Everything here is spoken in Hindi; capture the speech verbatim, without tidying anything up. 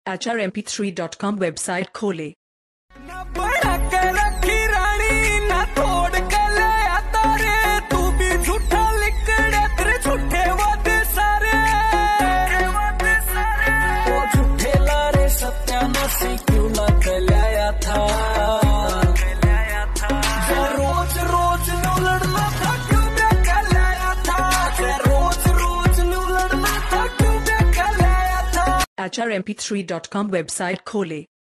H R M P three dot com website खोले। ना बढ़ा के रखी रानी ना तोड़ के ले आता रे, तू भी झूठा लिकड़े तेरे झूठे वादे सारे, वो झूठे लारे सत्यानाशी क्यों ना कहलाया था, रोज रोज न्यू लड़ना था क्यों कहलाया था, रोज रोज न्यू लड़ना था क्यों कहलाया था। H R M P three dot com website खोले।